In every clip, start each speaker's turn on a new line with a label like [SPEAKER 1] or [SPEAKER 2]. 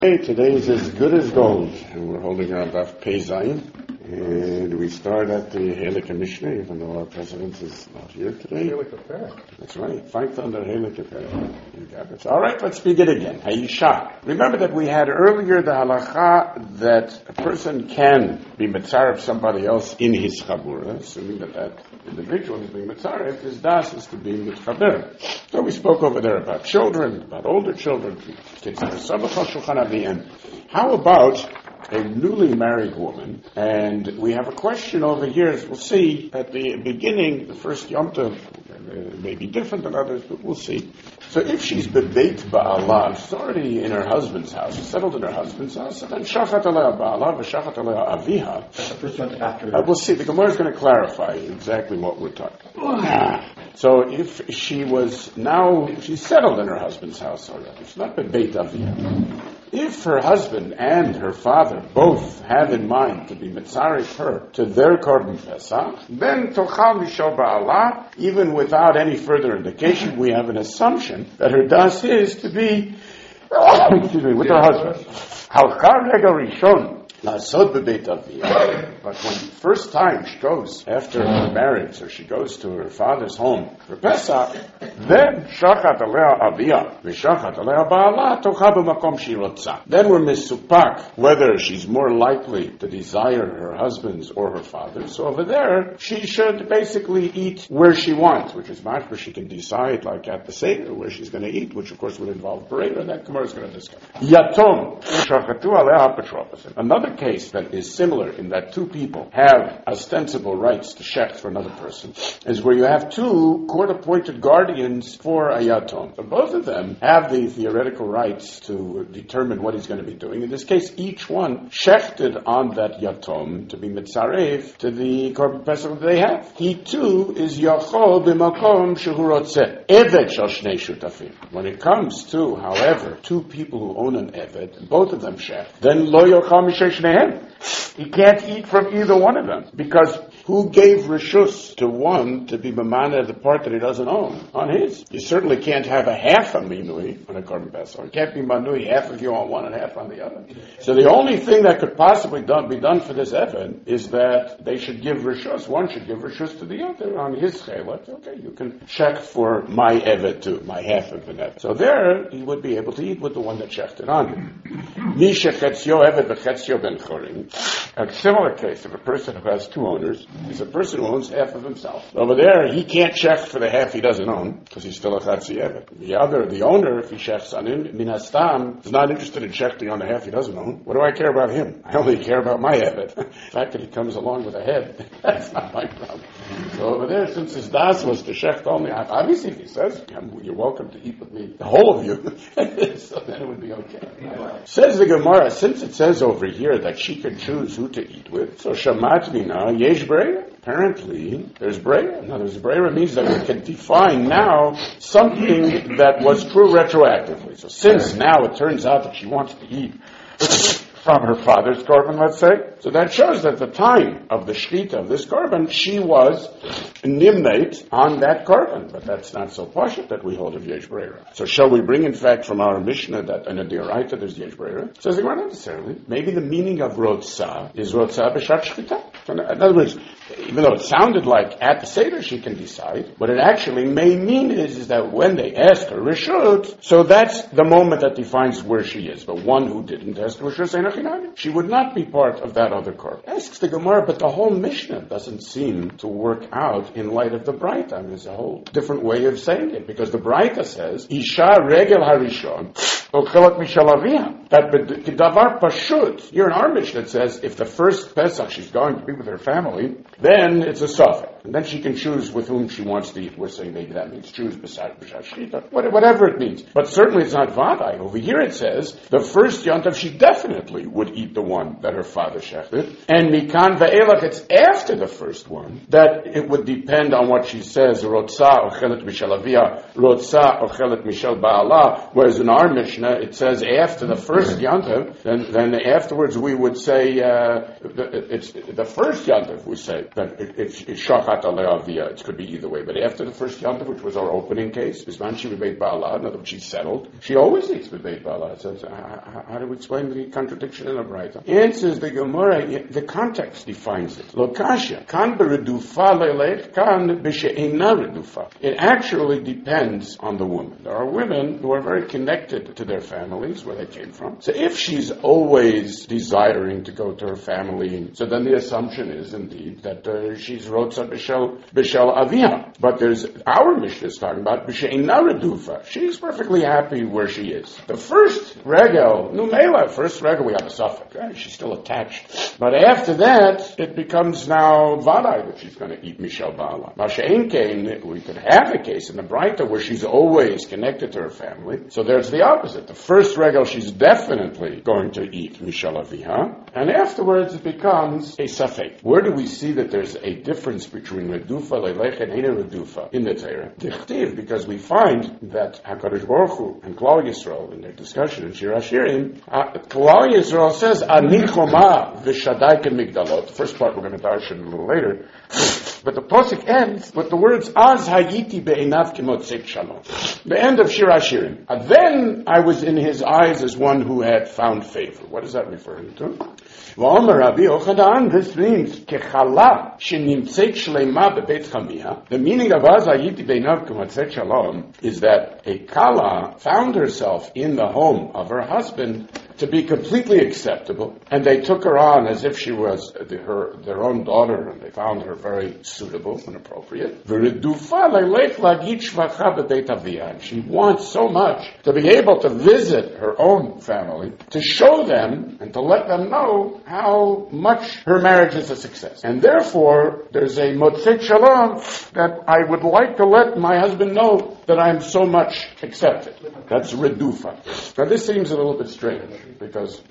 [SPEAKER 1] Hey, today is as good as gold, and we're holding our Daf Pei Zayin, and we start at the Halakha Mishnah, even though our president is not here today.
[SPEAKER 2] Halakha.
[SPEAKER 1] That's right, fight under Halakha. All right, let's begin again. Hayisha. Remember that we had earlier the halacha that a person can be mitzaref somebody else in his chabura, assuming that individual is being mitzaref, his das is to be mitchaber. So we spoke over there about children, about older children, kids that are sabachal shulchan avi, and how about a newly married woman? And we have a question over here, as we'll see at the beginning, the first Yom Tov may be different than others, but we'll see. So if she's bebeit ba'ala, she's already in her husband's house, she's settled in her husband's house, and then shachat alea ba'ala, v'shachat alea aviha. We'll see, the Gemara is going to clarify exactly what we're talking about. So if she was now, she's settled in her husband's house already, she's not bebeit aviha. If her husband and her father both have in mind to be mitzaref her to their korban pesach, then tochal mishal ba'ala, even without any further indication, we have an assumption that her das is to be, with her husband. Halcha rega rishon. But when the first time she goes after her marriage, or she goes to her father's home for Pesach, then shachat alea avia v'shachat alea ba'ala tocha b'makom shirotza. Then we're misupak whether she's more likely to desire her husband's or her father's. So over there, she should basically eat where she wants, which is much where she can decide, like at the Seder, where she's going to eat, which of course would involve parade, and that Gemara is going to discuss. Yatom shachatu alea apotropos. Another case that is similar in that two people have ostensible rights to shech for another person is where you have two court-appointed guardians for a yatom. So both of them have the theoretical rights to determine what he's going to be doing. In this case, each one shechted on that yatom to be mitzarev to the korban pesach that they have. He too is yachol b'makom shehu rotzeh eved shel shnei shutafim. When it comes to, however, two people who own an eved, both of them shech, then lo yochal mishei shnehem. He can't eat from either one of them, because who gave reshus to one to be mamana the part that he doesn't own on his? You certainly can't have a half a minui on a korban pesach. It can't be manui half of you on one and half on the other. So the only thing that could possibly be done for this eved is that they should give reshus. One should give reshus to the other on his chelet. Okay, you can check for my eved too, my half of an eved. So there he would be able to eat with the one that checked it on him. Misha chetzio eved v'chetzio ben chorin. A similar case of a person who has two owners is a person who owns half of himself. Over there, he can't check for the half he doesn't own, because he's still a chatzi eved. The owner, if he checks on him, minastam, is not interested in checking on the half he doesn't own. What do I care about him? I only care about my eved. The fact that he comes along with a head, that's not my problem. So over there, since his das was to check only, obviously if he says, you're welcome to eat with me, the whole of you, so then it would be okay. Says the Gemara, since it says over here that she can choose who to eat with, so shamat mina yesh breira. Apparently, there's breira. Now, there's breira means that we can define now something that was true retroactively. So since now it turns out that she wants to eat from her father's korban, let's say, so that shows that at the time of the shechita of this korban, she was nimnate on that korban. But that's not so pashut that we hold of yesh breira. So shall we bring, in fact, from our Mishnah that in a dioraita there's yesh breira? Says the Gemara, not necessarily. Maybe the meaning of rotzah is rotzah b'shat shechita. So in other words, even though it sounded like at the Seder she can decide, what it actually may mean is that when they ask her reshut, so that's the moment that defines where she is. But one who didn't ask reshut, she would not be part of that other korban. Asks the Gemara, but the whole Mishnah doesn't seem to work out in light of the Braita. I mean, there's a whole different way of saying it, because the Braita says, Isha regel harishon, ochelet mishalavia. That davar pashut. Here in our Mishnah it says, if the first Pesach she's going to be with her family, then it's a suffix. And then she can choose with whom she wants to eat. We're saying maybe that means choose beside b'shat shechita, whatever it means. But certainly it's not vadai. Over here it says, the first yontav she definitely would eat the one that her father shechted. And mikan ve'elach, it's after the first one that it would depend on what she says, rotza ochelet mishal avia, rotza ochelet mishal ba'ala, whereas in our Mishnah Mishnah, it says after the first Yantav, then afterwards we would say, it's the first Yantav we say, that it's Shachat Aleavia, it could be either way, but after the first Yantav, which was our opening case, Bisman she B'Beit Ba'ala, in other words, she's settled, she always eats B'Beit Ba'ala. So how do we explain the contradiction in the Braita? Answers the Gemara, the context defines it. Lokasha, kan beredufa leilech, kan b'she'ena redufa. It actually depends on the woman. There are women who are very connected to their families, where they came from. So if she's always desiring to go to her family, so then the assumption is indeed that she's rotza b'shel aviha. But there's, our Mishnah is talking about b'she'ena redufa. She's perfectly happy where she is. The first regel, numela, first regel we have a suffix, right? She's still attached. But after that, it becomes now vaday that she's going to eat Mishal Ba'ala. Masha'in Kain, we could have a case in the Braita where she's always connected to her family. So there's the opposite. The first regel, she's definitely going to eat Mishal Aviha. And afterwards, it becomes a suffix. Where do we see that there's a difference between Redufa, Leilech, and Eina Redufa in the Torah? Dichtiv, because we find that HaKadosh Baruch Hu and Klal Yisrael, in their discussion in Shir HaShirim, Klal Yisrael says, Ani Choma v'Shadai K'migdalot. The first part we're going to darshan a little later. But the posuk ends with the words, Az hayiti be'enav k'motzek shalom. The end of Shir HaShirim. Then I was in his eyes as one who had found favor. What is that referring to? V'omer Rabbi Yochanan, this means, kechala shenimtzek shlema bebeit chamiha. The meaning of Az hayiti be'enav k'motzek shalom is that a kala found herself in the home of her husband to be completely acceptable, and they took her on as if she was their own daughter, and they found her very suitable and appropriate. She wants so much to be able to visit her own family, to show them and to let them know how much her marriage is a success. And therefore, there's a motzek shalom that I would like to let my husband know that I am so much accepted. That's redufa. Now this seems a little bit strange, because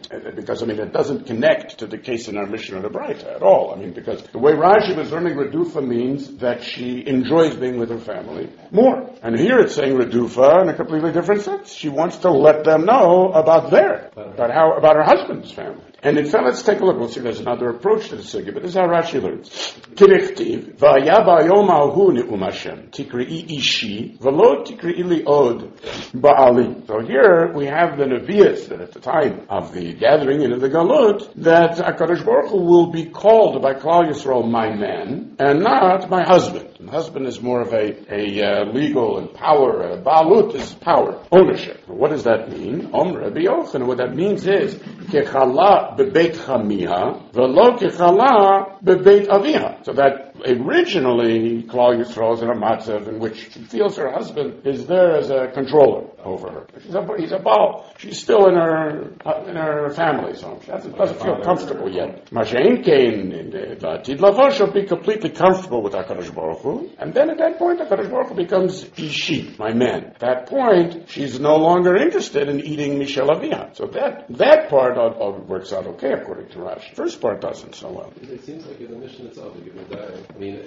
[SPEAKER 1] I mean, it doesn't connect to the case in our Mishnah or the Braita at all. I mean, because the way Rashi was learning Redufa means that she enjoys being with her family more. And here it's saying Redufa in a completely different sense. She wants to let them know about about her husband's family. And in fact, let's take a look. We'll see there's another approach to the sugya, but this is how Rashi learns. Kirichtiv, v'aya ba'yom ha'hu ni'um Hashem, tikri'i ishi, v'lo tikri'i li'od ba'ali. So here we have the Nevi'as that at the time of the gathering into the Galut, that HaKadosh Baruch Hu will be called by Klal Yisrael my man, and not my husband. And husband is more of a legal and power. Ba'alut is power, ownership. What does that mean? Rabbi Yochanan, what that means is, kechala bebeit chamiha, v'lo kechala bebeit aviha. So that originally, Klal Yisrael is in a matzav in which she feels her husband is there as a controller over her. He's a baal. She's still in her family's home. She doesn't feel comfortable yet. Masha'in Kain in the Latid Lavo, she'll be completely comfortable with HaKadosh Baruch Hu. And then at that point, HaKadosh Baruch Hu becomes Ishi, my man. At that point, she's no longer interested in eating Mishal Aviyah. So that part works out okay according to Rashi. First part doesn't so well.
[SPEAKER 2] It seems like in the mission itself, you give a I mean,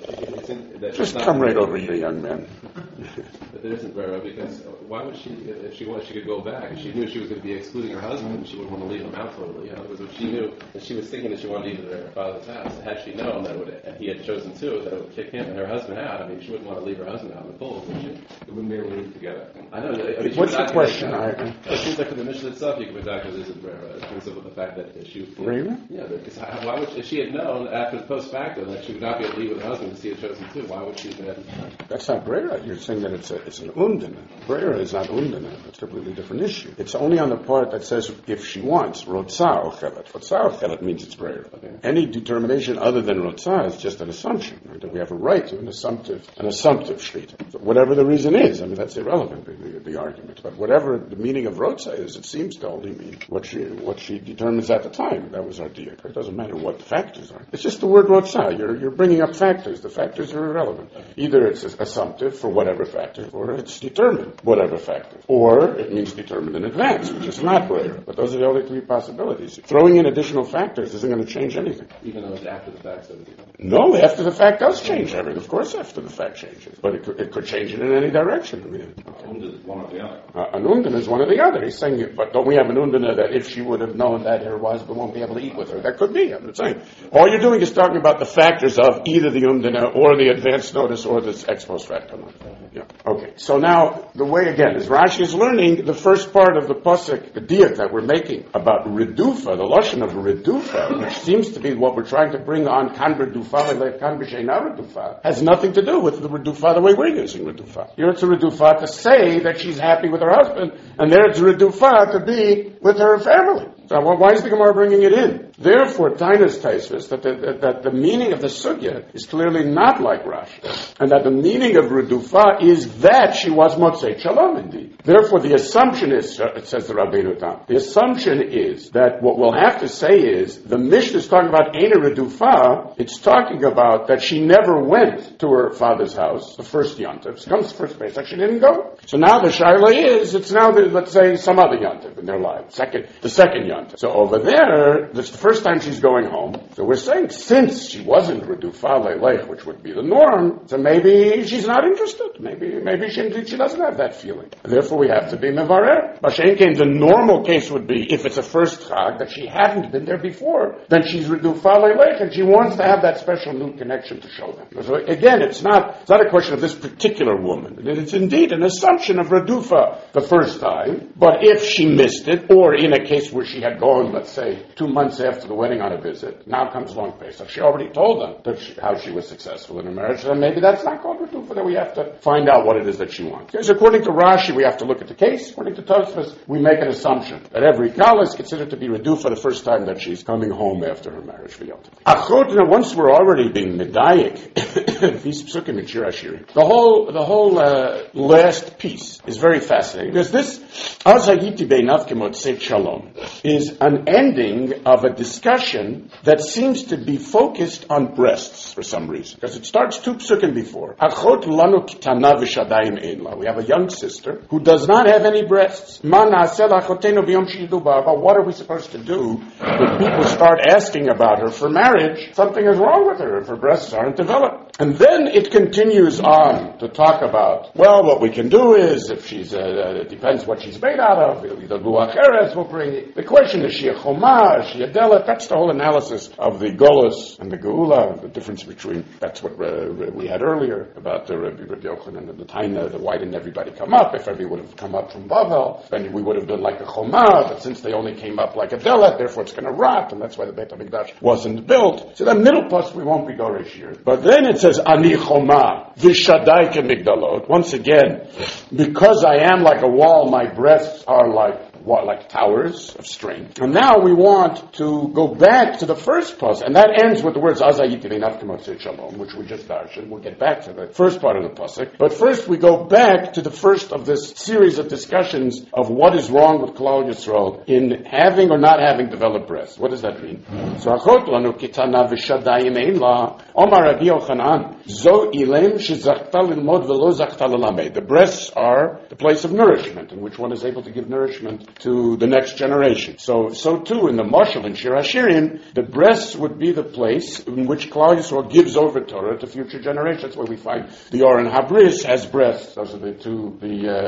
[SPEAKER 1] just come right over here, young man.
[SPEAKER 2] But there isn't Brera, because why would she, if she wanted, she could go back. If she knew she was going to be excluding her husband, she wouldn't want to leave him out totally. In other words, if she knew, and she was thinking that she wanted to eat at her father's house, had she known that he had chosen to, that it would kick him and her husband out, I mean, she wouldn't want to leave her husband out in the cold, would she? They wouldn't be able to live together. I know. I mean,
[SPEAKER 1] what's the question?
[SPEAKER 2] It seems like for the mission itself, you could be back as isn't Brera, in terms of the fact that she would...
[SPEAKER 1] Really?
[SPEAKER 2] Yeah, because why would if she had known after the post facto that she would not be able to leave with her husband to see it chosen too, why would she have been?
[SPEAKER 1] That's not Brera. You're saying that it's an undana. Brera is not undana. It's a completely different issue. It's only on the part that says if she wants. Rotzah ochelet. Rotzah ochelet means it's Brera. Okay. Any determination other than Rotzah is just an assumption. Right? That we have a right to an assumptive shlita. So whatever the reason is, I mean, that's irrelevant, the argument. But whatever the meaning of Rotzah is, it seems to only mean what she determines at the time. That was our deal. It doesn't matter what the factors are. It's just the word Rotzah. You're bringing up factors. The factors are irrelevant. Either it's assumptive for whatever factor, or it's determined whatever factor. or it means determined in advance, which is not Brera. But those are the only three possibilities. Throwing in additional factors isn't going to change anything.
[SPEAKER 2] Even though it's after the fact, so to speak.
[SPEAKER 1] No, after the fact does change everything. Of course, after the fact changes. But it could change it in any direction. I mean,
[SPEAKER 3] Is one or the other.
[SPEAKER 1] an undana is one or the other. He's saying, but don't we have an undana that if she would have known that her husband won't be able to eat with her? That could be. I'm not saying. All you're doing is talking about the factors of either the undana or the advance notice or this ex post facto. Yeah. Okay. So now, the way again is Rashi is learning the first part of the pasuk, the diak that we're making about redufa, the lashon of redufa, which seems to be what we're trying to bring on kan redufa, kan b'sheina redufa, has nothing to do with the redufa the way we're using redufa. Here it's a redufa to say that she's happy with her husband, and there it's a redufa to be with her family. So why is the Gemara bringing it in? Therefore, Tainus Taisvis, that the meaning of the sugya is clearly not like Rashi, and that the meaning of Redufa is that she was Motzei Shalom indeed. Therefore, the assumption is, it says the Rabbeinu Tam, the assumption is that what we'll have to say is, the Mishnah is talking about Eina Redufa, it's talking about that she never went to her father's house, the first Yontif. She comes to first Pesach, she didn't go. So now the Shaila is, it's now, let's say, some other Yontif in their life, the second Yontif. So over there, this is the first time she's going home. So we're saying since she wasn't Redufa Leilech, which would be the norm, so maybe she's not interested. Maybe she doesn't have that feeling. And therefore we have to be Mevarer. Bashen came, the normal case would be, if it's a first Chag, that she hadn't been there before, then she's Redufa Leilech, and she wants to have that special new connection to show them. So again, it's not a question of this particular woman. It's indeed an assumption of Redufa the first time, but if she missed it, or in a case where she had gone, let's say, 2 months after the wedding on a visit. Now comes Long Pesach. She already told them that how she was successful in her marriage, and maybe that's not called Redufa, that we have to find out what it is that she wants. Because according to Rashi, we have to look at the case. According to Tosfos, we make an assumption that every Kala is considered to be Redufa the first time that she's coming home after her marriage for Yom Tov. Achot, now once we're already being medayik, these psukim in Shir Hashirim, the whole last piece is very fascinating, because this Azayiti Beinav Kemotzei Shalom is an ending of a discussion that seems to be focused on breasts for some reason. Because it starts 2 psukim before. Achot lanu kitana v'shadayim ein la. We have a young sister who does not have any breasts. Ma na'aseh la'achotenu b'yom sheyidu ba'ava. What are we supposed to do when people start asking about her for marriage? Something is wrong with her if her breasts aren't developed. And then it continues on to talk about, well, what we can do is, if she's, it depends what she's made out of, the Luach Eretz will bring it. The question is she a Choma, is she a Delet? That's the whole analysis of the Golus and the Geula, the difference between, that's what we had earlier about the Rabbi Yochanan and the Taina, why didn't everybody come up? If everybody would have come up from Bavel, then we would have done like a Choma, but since they only came up like a Delet, therefore it's going to rot, and that's why the Beit HaMikdash wasn't built. So the middle plus we won't be Dorish here. But then it says, Ani Choma, Vishadai Migdalot. Once again, because I am like a wall, my breasts are like towers of strength. And now we want to go back to the first pasuk, and that ends with the words Azayit Ve'inav Kemotzei Shalom, which we just darshan. We'll get back to the first part of the pasuk. But first we go back to the first of this series of discussions of what is wrong with Klal Yisrael in having or not having developed breasts. What does that mean? So Achot lanu kitana v'shadayim ein la Omar Rabbi Yochanan zo ilem shezachta lilmod v'lo zachta lelamed. The breasts are the place of nourishment in which one is able to give nourishment to the next generation. So too in the Mashal in Shir Hashirim, the breasts would be the place in which Klal Yisrael gives over Torah to future generations. That's where we find the Oren Habris has breasts. Those are the two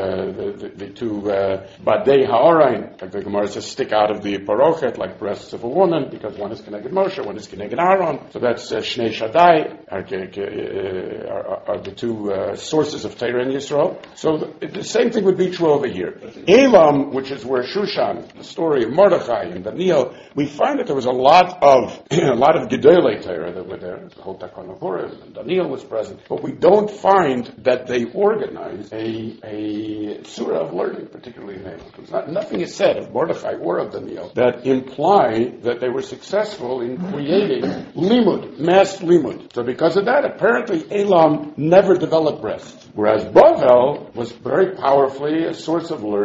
[SPEAKER 1] Badei Ha'orain, like the Gemara says, stick out of the Parochet like breasts of a woman, because one is Keneged Moshe, one is Keneged Aaron. So that's Shnei Shaddai are the two sources of Torah in Yisrael. So the same thing would be true over here. Elam, which is where Shushan, the story of Mordechai and Daniel, we find that there was a lot of Gedolei Torah that were there. The whole Takon Purim, and Daniel was present. But we don't find that they organized a surah of learning, particularly in Elam. Nothing is said of Mordechai or of Daniel that imply that they were successful in creating limud, mass limud. So because of that, apparently Elam never developed breasts. Whereas Bavel was very powerfully a source of learning,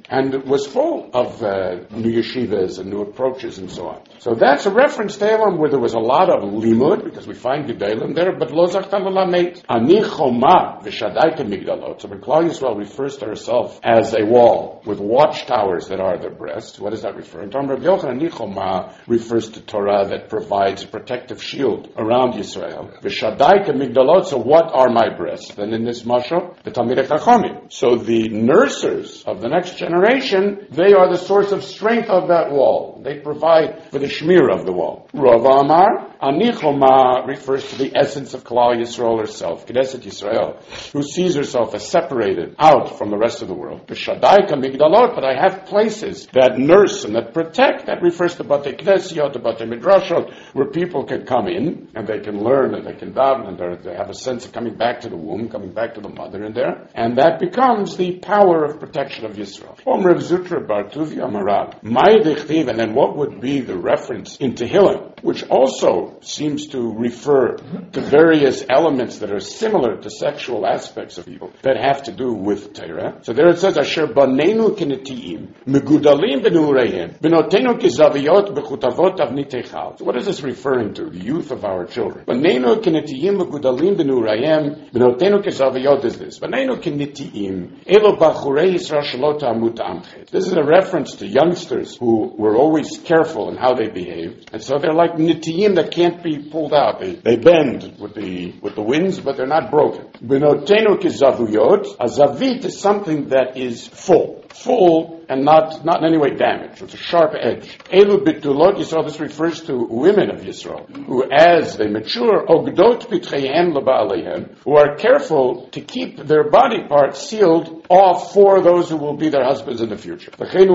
[SPEAKER 1] and it was full of new yeshivas and new approaches and so on. So that's a reference to Elam where there was a lot of limud, because we find Gedalim there, but lo zachta lelamed. Ani choma v'shadaita migdalot. So when Klal Yisrael refers to herself as a wall with watchtowers that are their breasts, what does that refer to? Rabbi Yochanan, ani choma refers to Torah that provides a protective shield around Yisrael. V'shadaita migdalot, so what are my breasts? Then in this mashal, the Talmidei Chachamim. So the nursers of the next generation, they are the source of strength of that wall. They provide for the shmir of the wall. Rav Amar, ani choma refers to the essence of Klal Yisrael herself, Knesset Yisrael, who sees herself as separated out from the rest of the world. V'shadaika migdalot, but I have places that nurse and that protect. That refers to Batei Knesiot, to Batei Midrashot, where people can come in and they can learn and they can daven and they have a sense of coming back to the womb, coming back to the mother in there, and that becomes the power of protection of Yisrael. Rav Zutra bar Tuvi Amarad, and then what would be the reference in Tehillim, which also seems to refer to various elements that are similar to sexual aspects of people that have to do with Torah. So there it says, Asher banenu kinetiim, megudalim benureim, benotenu kizaviyot bechutavot avnitechal. So what is this referring to? The youth of our children. Banenu kinetiim, megudalim benureim, benotenu kizaviyot is this. Banenu kinetiim, elo bachurei Yisrael shalot amut amchet. This is a reference to youngsters who were always careful in how they behaved, and so they're like nitiyim that can't be pulled out. They bend with the winds, but they're not broken. Benotenu kizavuyot. A zavit is something that is full and not in any way damaged. It's a sharp edge. Elu bitulot Yisrael. This refers to women of Yisrael who, as they mature, ogdot pitcheihem leba'aleihem, who are careful to keep their body parts sealed off for those who will be their husbands in the future.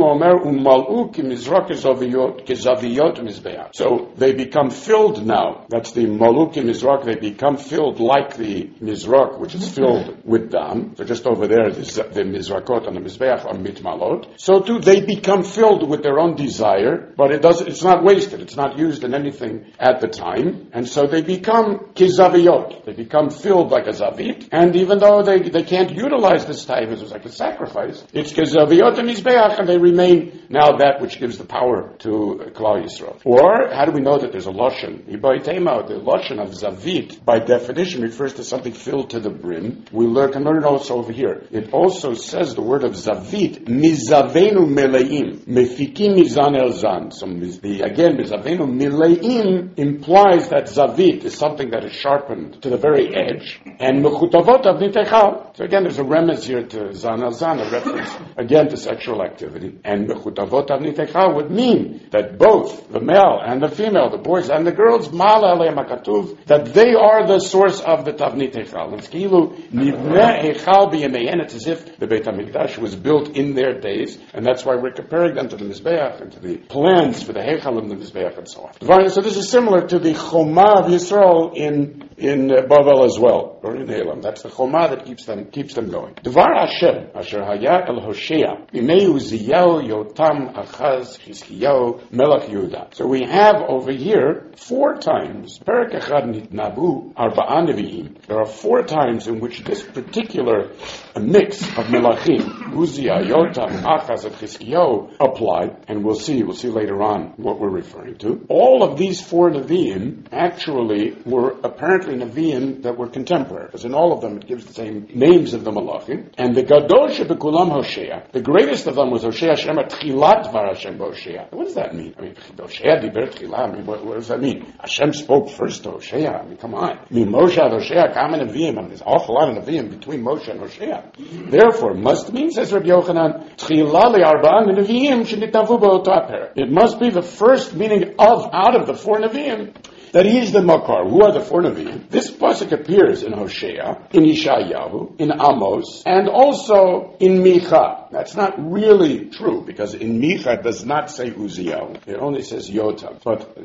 [SPEAKER 1] So they become filled now. That's the maluk mizrak. They become filled like the mizrak, which is filled with dam. So just over there, the mizrakot on the mizbeach are mitmalot. So too, they become filled with their own desire, but it's not wasted. It's not used in anything at the time. And so they become kizaviyot. They become filled like a zavit. And even though they can't utilize this time as like a sacrifice, it's kizaviyot and mizbeach, and they remain now that which gives the power to Klal Yisrael. Or, how do we know that there's a lashon? The lashon of zavit, by definition, refers to something filled to the brim. We can learn it also over here. It also says the word of zavit, mizavenu meleim, mefikim mizan el zan. So again, mizavenu meleim implies that zavit is something that is sharpened to the very edge, and mechutavot avnitechal. So again, there's a remez here to zan el zan, a reference again to sexual activity. And mechutavot avnitechal would mean that both the male and the female, the boys and the girls, mala aleim hakatuv, that they are the source of the tavnit echal. It's kilu nivneh echal b'yamein. It's as if the Beit HaMikdash was built in their days, and that's why we're comparing them to the Mizbeach and to the plans for the Heichal and the Mizbeach and so on. So this is similar to the Choma of Yisrael in Bavel as well, or in Elam. That's the Choma that keeps them going. Dvar Hashem, Asher Haya El Hoshea, Bimei Uziyahu Yotam Achaz Chizkiyahu Melech Yehuda. So we have over here 4 times, Perek Echad Nitnabu Arba'a Nevi'im. There are 4 times in which this particular mix of Melachim, Uzziah, Yotam, Achaz, and Chizkiyahu apply, and we'll see later on what we're referring to. All of these 4 Nevi'im actually were apparently Nevi'im that were contemporary, because in all of them it gives the same names of the Malachim. And the Gadol Shebekulam Hoshea, the greatest of them was Hoshea Shema Tchilat Var Hashem Hoshea. What does that mean? I mean, Hoshea Diber Tchilah. I mean, what does that mean? Hashem spoke first to Hoshea. I mean, come on. I mean, Moshe and Hoshea come in Nevi'im, and there's an awful lot of Nevi'im between Moshe and Hoshea. Therefore, must mean, says Rabbi Yochanan, Tchilah Le'arba'an Nevi'im Shenitavu Ba'oto Perek. It must be the first meaning out of the 4 Nevi'im, that he is the Makar. Who are the 4 Nevi'im? This pasuk appears in Hosea, in Yeshayahu, in Amos, and also in Micha. That's not really true, because in Micha it does not say Uziyahu. It only says Yotam. But,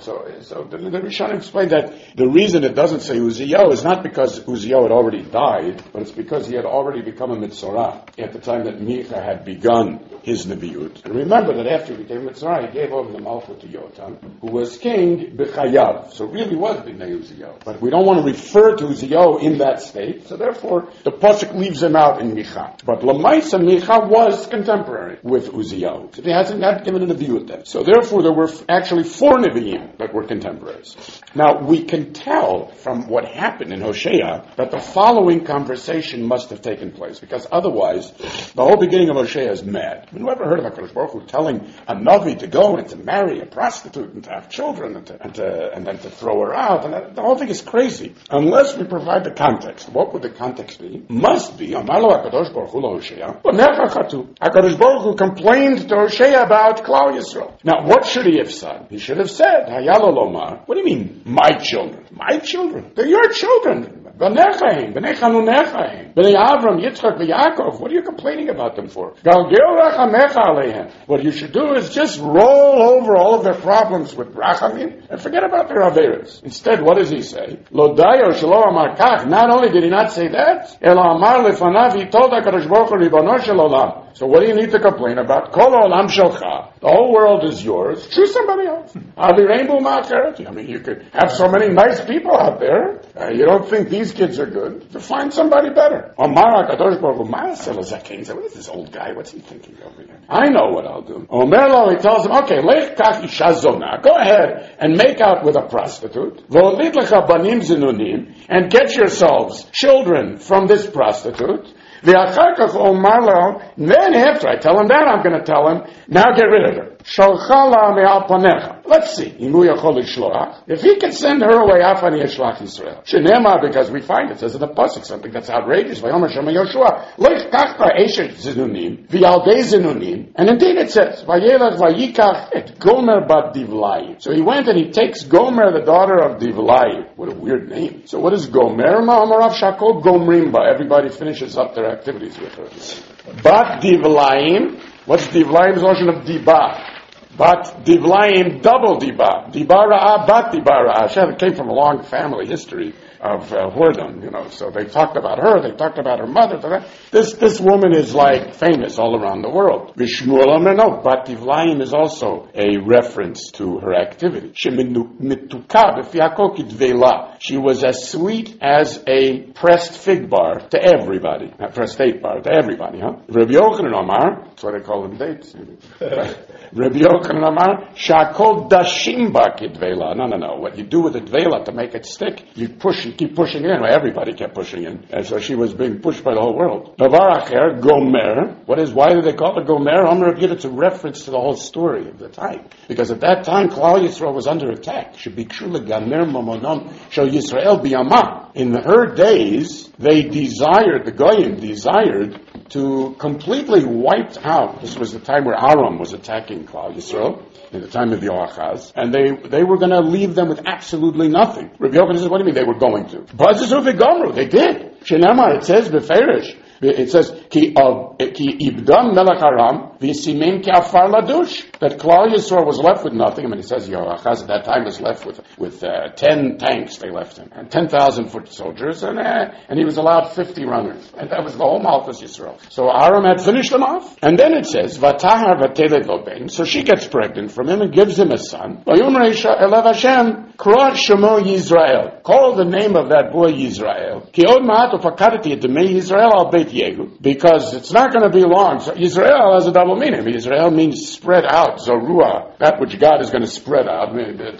[SPEAKER 1] so the Rishonim explained that the reason it doesn't say Uziyahu is not because Uziyahu had already died, but it's because he had already become a Mitzorah at the time that Micha had begun his Nevi'ut. And remember that after he became Mitzorah, he gave over the Malchut to Yotam, who was king B'chayav. Uziyahu. So it really was Bnei Uziyahu. But we don't want to refer to Uziyahu in that state, so therefore the Pasuk leaves him out in Micha. But Lamaisa Micha was contemporary with Uziyahu. So he hasn't given an view with them. So therefore there were actually 4 Nevi'im that were contemporaries. Now we can tell from what happened in Hosea that the following conversation must have taken place, because otherwise the whole beginning of Hosea is mad. Have you ever heard of HaKadosh Baruch Hu telling a Navi to go and to marry a prostitute and to have children and then to throw her out? And the whole thing is crazy. Unless we provide the context. What would the context be? Must be, Amar lo HaKadosh Baruch Hu lo Hosea, HaKadosh Baruch Hu complained to Hosea about Klal Yisrael. Now, what should he have said? He should have said, Hayalo Lomar. What do you mean, my children? My children? They're your children. B'nei Chanunechaim, B'nei Avram, Yitzchak, Yaakov. What are you complaining about them for? Galgel rachamecha aleihem. What you should do is just roll over all of their problems with rachamim and forget about their averas. Instead, what does he say? Lo dayo shelo amar kach. Not only did he not say that, elo amar lefanav, he told HaKadosh Baruch Hu ribono shel olam. So what do you need to complain about? Kol olam shelcha. The whole world is yours. Choose somebody else. Avi rainbow ma'acheret. I mean, you could have so many nice people out there. You don't think these kids are good? To find somebody better. Omar HaKadosh Baruch Hu ma'asel zaken. What is this old guy? What's he thinking over here? I know what I'll do. Omer lo, he tells him, okay, lech kach isha zona. Go ahead and make out with a prostitute. V'olid lecha banim zinunim. And get yourselves children from this prostitute. Then after I tell him that, I'm going to tell him, now get rid of her. Let's see. If he can send her away, because we find it says in the pasuk something that's outrageous. And indeed it says, so he went and he takes Gomer, the daughter of Divlai. What a weird name. So what is Gomer? Everybody finishes up their activities with her. But Divlaim, what's Divlaim's notion of Diba? But Divlaim, double Diba. Diba Ra'ah, but Diba Ra'ah. It came from a long family history of whoredom, so they talked about her, they talked about her mother. This woman is like famous all around the world. Vishmuel Omer, no, but Divlaim is also a reference to her activity. She was as sweet as a pressed fig bar to everybody. Not pressed date bar, to everybody, huh? Rabbi Yochanan Omar, that's why they call them dates. Rabbi Yochanan Omar, Shakol Dashimba Kidvela. No. What you do with the Dvela to make it stick, you keep pushing in. Well, everybody kept pushing in. And so she was being pushed by the whole world. Davar Acher, Gomer. Why do they call it Gomer? Omer give it's a reference to the whole story of the time. Because at that time, Klal Yisrael was under attack. Shebikshula Gamer Momonom Shel Yisrael Biyama. In her days, the Goyim desired to completely wipe out. This was the time where Aram was attacking Klal Yisrael, in the time of the Yoachaz, and they were going to leave them with absolutely nothing. Rabbi Yochanan says, what do you mean they were going to? They did. Shenamar, it says, Beferish. It says, Ki ibdam melech Aram, v'simen ki afar ladush. That Klal Yisrael was left with nothing. I mean, it says Yoachaz at that time was left with 10 tanks. They left him, and 10,000 foot soldiers, and he was allowed 50 runners, and that was the whole Malchus Yisrael. So Aram had finished them off, and then it says Vatahar vateled lo ben. So she gets pregnant from him and gives him a son. Vayomar elav Hashem kra shemo Yisrael. Call the name of that boy Yisrael. Ki od ma'at ufakadati et demei Yisrael al Beit Yehu. Because it's not going to be long. So Yisrael has a double meaning. Yisrael means spread out, Zorua, that which God is going to spread out,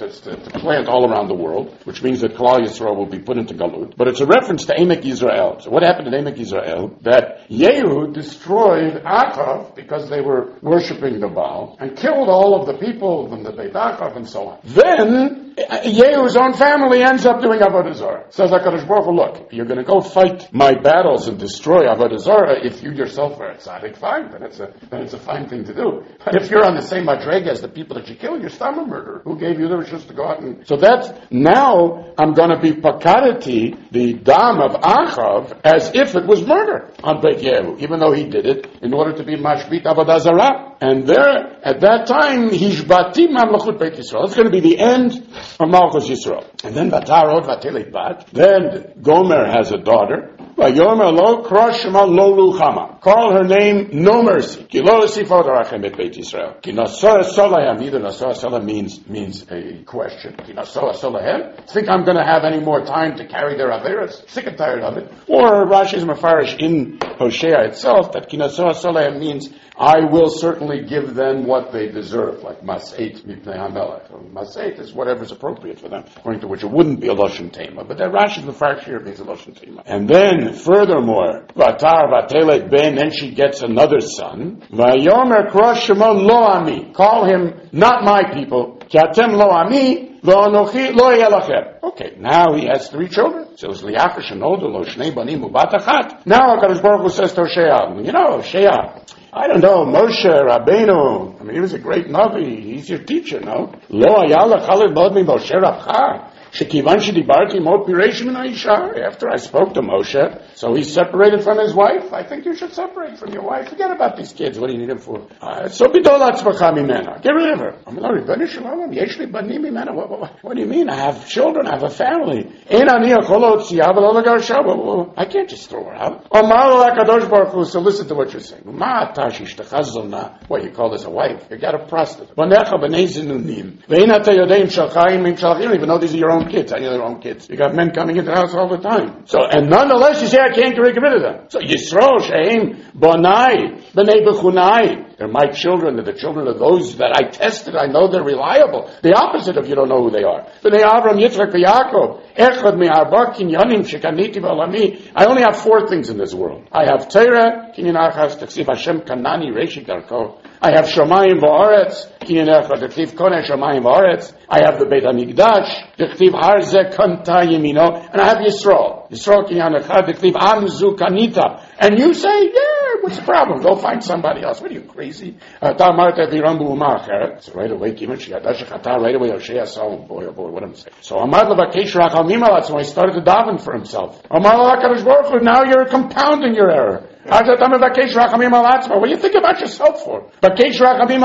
[SPEAKER 1] to plant all around the world, which means that Klal Yisrael will be put into Galut. But it's a reference to Emek Yisrael. So what happened in Emek Yisrael? That Yehu destroyed Achav because they were worshipping the Baal and killed all of the people from the Beit Achav and so on. Then Yehu's own family ends up doing Avodah Zarah. Says HaKadosh Baruch Hu, look, you're going to go fight my battles and destroy Avodah Zarah. If you yourself are a tzaddik, fine, then it's a fine thing to do. But if you're on the same madrega as the people that you kill, you're still a murderer. Who gave you the wishes to go out and... So that's, now I'm going to be pakadati, the dam of Achav, as if it was murder on Beit Yehu, even though he did it in order to be mashbit Avodah Zarah. And there, at that time, Hishbati Mamlechut Beit Yisrael. It's going to be the end of Malchus Yisrael. And then Batarot Vatelit Bat. Then Gomer has a daughter. Vayomer lo krosh shema lo ruchama. Call her name no mercy. Ki lo sifot arachem et Beit Yisrael. Ki nasoa solahem. Either nasoa solah means a question. Ki nasoa solahem. Think I'm going to have any more time to carry their averas? Sick and tired of it. Or Rashi's mafarish in Hosea itself that ki nasoa solahem means I will certainly give them what they deserve, like maseit mipnei hamelech. Maseit is whatever's appropriate for them, according to which it wouldn't be a lashon tema. But that Rashi's mafarish here means a lashon tema. And then, furthermore, vatar vatelek ben, then she gets another son. Vayomer krosh shemo lo ami. Call him not my people. Ki atem lo ami. Okay, now he has 3 children. So it's Liacha Shenodu Lo Shnei Banim Ubat Achat. Now HaKadosh Baruch Hu says to Hosea, Hosea, I don't know, Moshe Rabbeinu, he was a great Navi, he's your teacher, no? Lo Ayala Chalid Bod Mi Moshe Rabcha. After I spoke to Moshe, so he's separated from his wife. I think you should separate from your wife. Forget about these kids. What do you need them for? So get rid of her. What do you mean? I have children. I have a family. I can't just throw her out. So listen to what you're saying. What, you call this a wife? You got a prostitute. Even though these are your own kids. I know their own kids. You got men coming into the house all the time. So, and nonetheless, you say, I can't get rid of them. So, Yisro, Sheim, Bonai, B'nai B'chunai. They're my children. They're the children of those that I tested. I know they're reliable. The opposite of you don't know who they are. B'nai Avram, Yitzchak, Yaakov. Echad mi'arba kinyanim shekaniti v'alami. I only have 4 things in this world. I have Torah, kinyan achas, t'ksiv Hashem kanani, reshi darko. I have Shamayim v'aretz, kinyan echad, t'ksiv koneh Shamayim v'aretz. I have the Beit HaMikdash, t'ksiv har zeh kanta yemino. And I have Yisrael. Yisrael kinyan echad, t'ksiv amzu kanita. And you say, yeah, what's the problem? Go find somebody else. What are you, crazy? So right away, right away, Hosea saw, oh boy, what am I saying? So Amad Levakesh Rachal Mimalat, so he started to daven for himself. Now you're compounding your error. What do you think about yourself for? Because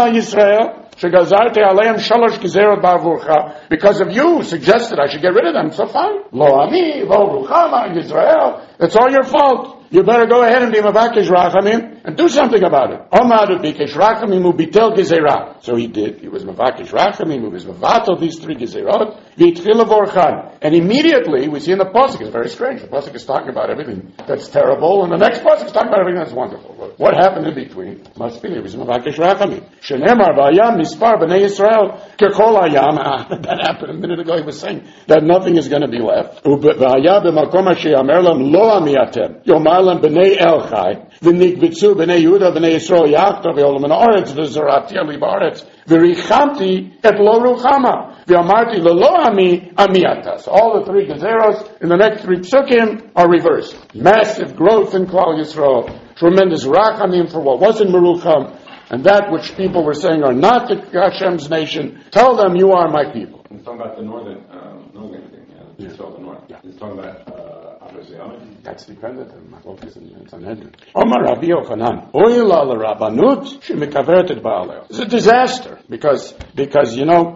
[SPEAKER 1] of you suggested I should get rid of them, so fine. Lo ami, lo ruchama, Yisrael. It's all your fault. You better go ahead and be Mavakesh Rachamim and do something about it. Omar Bikesh Rachamim ubitel gezerah. So he did. He was Mavakesh Rachamim, he was Mavato, these 3 gezerot. V'itchil vorchan. And immediately, we see in the Pasuk, it's very strange. The Pasuk is talking about everything that's terrible, and the next Pasuk is talking about everything that's wonderful. What happened in between? Must be, it was Mavakesh Rachamim. Shenemar v'ayam mispar b'nei Yisrael kechol ayam. That happened a minute ago. He was saying that nothing is going to be left. V'ayah b'makom asher yamer lam lo amiyatem. Yomar b'nei Elchai, v'nikbitzu b'nei Yehuda b'nei Yisrael yachtav v'olam ha'aretz v'zorati ali b'aretz v'richamti et lo ruchama v'amarti lo ami amiatas. All the 3 gezeros in the next 3 psukim are reversed. Massive growth in Klal Yisrael, tremendous rachamim for what wasn't merucham, and that which people were saying are not the Hashem's nation. Tell them you are my people.
[SPEAKER 3] He's talking about the northern thing. Yeah, the north. Yeah. He's talking about.
[SPEAKER 1] That's dependent on my focus in Sanhedrin. Omar Rabbi Yochanan, Oyla l'Rabbanut shemikavertet ba'aleo. It's a disaster because these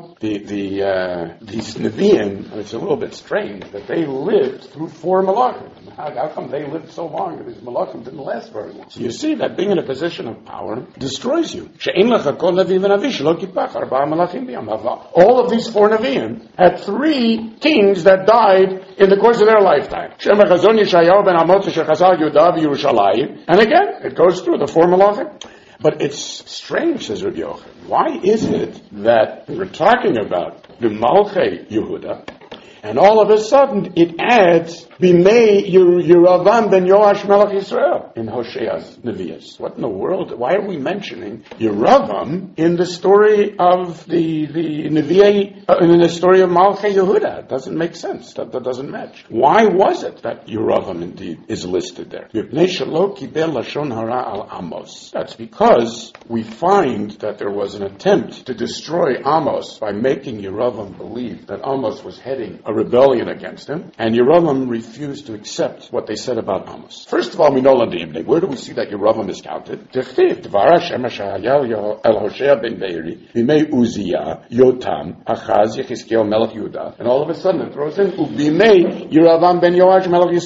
[SPEAKER 1] Nevi'im, it's a little bit strange that they lived through 4 Malachim. How come they lived so long and these Malachim didn't last very long? So you see that being in a position of power destroys you. All of these 4 Nevi'im had 3 kings that died in the course of their lifetime. And again, it goes through the 4 Malachim. But it's strange, says Rabbi Yochanan. Why is it that we're talking about the Malchei Yehuda, and all of a sudden it adds Bimei Yeravam ben Yoash Melech Yisrael in Hosea's Nevi'as? What in the world? Why are we mentioning Yeravam in the story of the Nevi'ah, in the story of Malchei Yehuda? It doesn't make sense. That doesn't match. Why was it that Yeravam indeed is listed there? That's because we find that there was an attempt to destroy Amos by making Yeravam believe that Amos was heading a rebellion against him, and Yeravam refused to accept what they said about Amos. First of all, we know where do we see that Yeravam is counted? El Hoshea ben Beiri, Bimei Uzziah, Yotam, Achaz, Yechizkiel, Melech Yehuda, and all of a sudden it throws in Ubimei Yeravam ben Yoash, Melech Yisrael.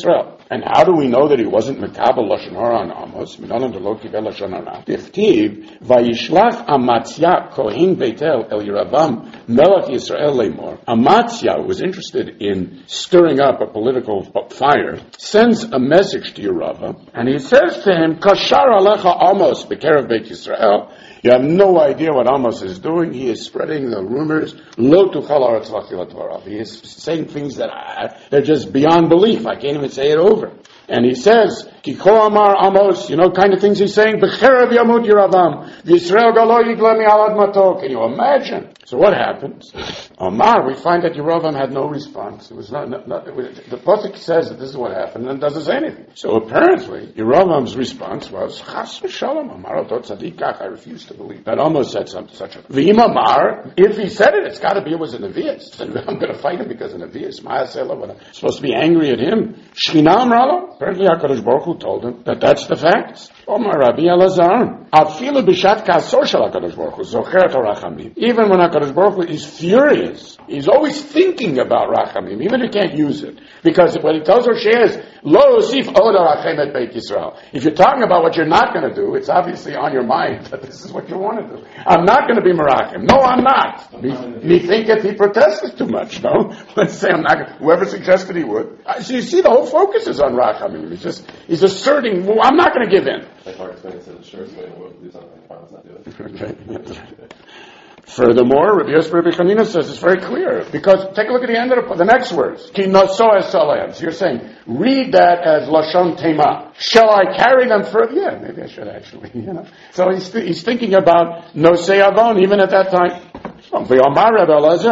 [SPEAKER 1] And how do we know that he wasn't Mekabel Lashon Hara on Amos? Minalan Delo Kibel Lashon Hara. Dichtiv, Vayishlach Amatzia Kohen Beitel El Yeravam Melech Yisrael Lemor. Amatzia was interested in stirring up a political fire, sends a message to Yeravam, and he says to him, Kashar Alecha Amos Bekerev Beit Yisrael. You have no idea what Amos is doing. He is spreading the rumors. Lo tuchal haaretz v'achila dvarav. He is saying things that they're just beyond belief. I can't even say it over. And he says, Kiko Amar Amos, kind of things he's saying, Becherev Yamut Yeravam, V'Yisrael Galo Yigla Mi'alad Mato. Can you imagine? So what happens? Amar, we find that Yeravam had no response. It was not the Pasuk says that this is what happened and doesn't say anything. So apparently, Yeravam's response was, Chas v'shalom, Amar Oto Tzadikach, I refuse to believe that Amos said something such a thing. V'im Amar, if he said it, it's got to be it was a Nevi'us. I'm going to fight him because of Nevi'us. Ma'aseh Lo, I'm supposed to be angry at him. Shechina Amralo. Apparently HaKadosh Baruch Hu told him that that's the facts. Omar Rabbi Elazar, Afilu b'shat kasor shel HaKadosh Baruch Hu, zocher et harachamim. Even when HaKadosh Baruch Hu is furious, he's always thinking about rachamim, even if he can't use it. Because what he tells Hosea is, Lo osif od harachem et Beit Yisrael. If you're talking about what you're not going to do, it's obviously on your mind that this is what you want to do. I'm not going to be merachim. No, I'm not. Me think if he protested too much, no? Let's say I'm not going to. Whoever suggested he would. So you see, the whole focus is on rachamim. He's asserting, well, I'm not going to give in.
[SPEAKER 2] Like Mark Twain said, the surest way to do something, promise not to do it.
[SPEAKER 1] Okay. Furthermore, Rabbi Yosef Rabbi Chanina says it's very clear, because take a look at the end of the next words. Ki noso es salem. So you're saying, read that as Lashon Tema. Shall I carry them further? Yeah, maybe I should actually, So he's thinking about nosei avon, even at that time. Why did Klal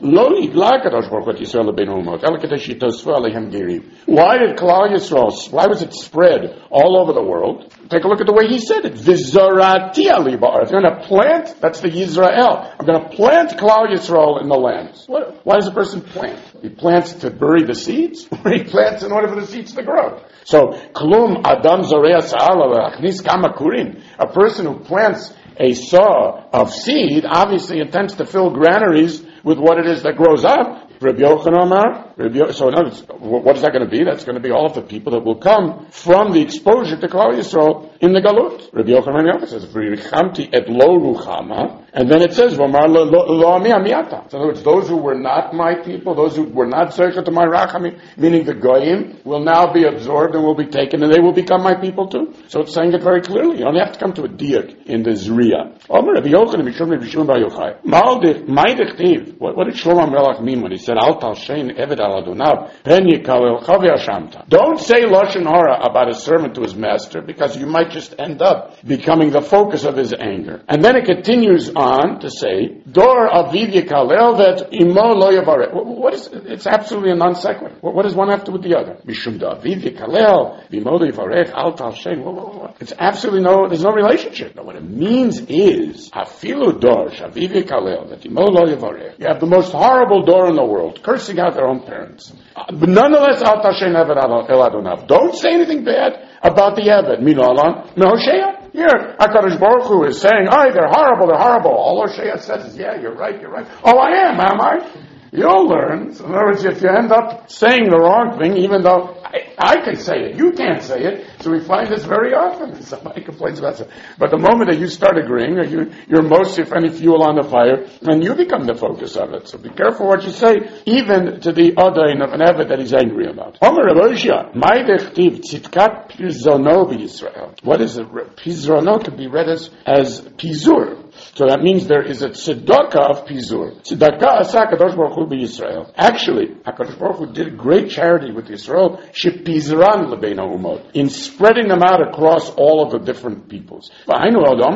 [SPEAKER 1] Yisrael, why was it spread all over the world? Take a look at the way he said it. Vizarati ali ba'aretz. I'm going to plant, that's the Yisrael. I'm going to plant Klal Yisrael in the lands. Why does a person plant? He plants to bury the seeds? Or he plants in order for the seeds to grow? So, Klum Adam Zorea Sa'ala Achnis Kamakurin. A person who plants a saw of seed obviously intends to fill granaries with what it is that grows up. Rabbi Yochanan Amar. So in other words, what is that going to be? That's going to be all of the people that will come from the exposure to Klal Yisrael in the Galut. Rabbi Yochanan says, "V'richamti et lo ruchama," and then it says, "V'amar lo ami amiata." So in other words, those who were not my people, those who were not zeichet to my rachamim, meaning the goyim, will now be absorbed and will be taken, and they will become my people too. So it's saying it very clearly. You only have to come to a diak in the Zriya. What did Shlomo Melech mean when he said, "Al talshein eved al adonav pen yikalel chavi ashamta"? Don't say lashon hara about a servant to his master, because you might just end up becoming the focus of his anger. And then it continues on to say, "Dor aviv yikalel vet imo lo yavarech." What is? It's absolutely a non sequitur. What does one have to do with the other? Mishum da aviv yikalel v'imo lo yavarech al talshein. It's absolutely there's no relationship. No, what it means is afilu dor shaviv yikalel vet imo lo yavarech. You have the most horrible door in the world, cursing out their own parents. But nonetheless, al tashen eved el adonav. Don't say anything bad about the Eved. Minalan, Hosea. Here, HaKadosh Baruch Hu is saying, they're horrible. All Hosea says is, yeah, you're right. Oh, I am I? You'll learn. So in other words, if you end up saying the wrong thing, even though I can say it, you can't say it, so we find this very often. Somebody complains about it. But the moment that you start agreeing, or you're most, if any, fuel on the fire, then you become the focus of it. So be careful what you say, even to the Adain of an Eved that he's angry about. What is it? Pizrono can be read as Pizur. So that means there is a tzedakah of Pizur. Tzedakah asa HaKadosh Baruch Hu b'Yisrael. Actually, HaKadosh Baruch Hu did great charity with Yisrael, shepizran lebein ha'umot, in spreading them out across all of the different peoples. There